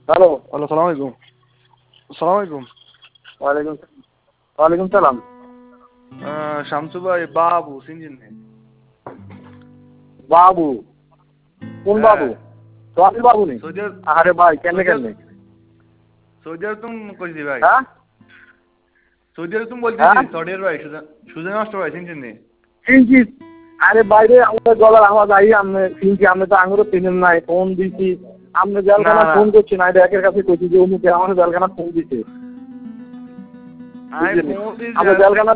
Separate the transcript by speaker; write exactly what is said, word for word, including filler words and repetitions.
Speaker 1: Hello
Speaker 2: hello, সালাম আলাইকুম। সালাম আলাইকুম।
Speaker 1: ওয়ালাইকুম ওয়ালাইকুম সালাম।
Speaker 2: শামসু ভাই, বাবু চিনছেন নি?
Speaker 1: বাবু? কোন বাবু? সোহানি বাবু নি?
Speaker 2: সৌদি আরব।
Speaker 1: আরে ভাই কেমনে কেমনে?
Speaker 2: সৌদি আরব তুমি কইছি ভাই।
Speaker 1: হ্যাঁ
Speaker 2: সৌদি আরব তুমি বলতেছি,
Speaker 1: হ্যাঁ
Speaker 2: সৌদি আরব ভাই, সুজন মাস্টার ভাই চিনছেন নি?
Speaker 1: চিনছি। আরে বাইরে আমাদের গলার আওয়াজ আই আপনি চিনছি, আপনি তো আঙুরও চিনেন নাই, ফোন দিছি আপনি জেলখানা ফোন করছেন, আই একের কাছে কইছি যে অমুকে আমাদের জেলখানা ফোন দিছে।
Speaker 2: আমি
Speaker 1: বুঝলেন?
Speaker 2: ফোন দিছি
Speaker 1: আমরা জেলখানা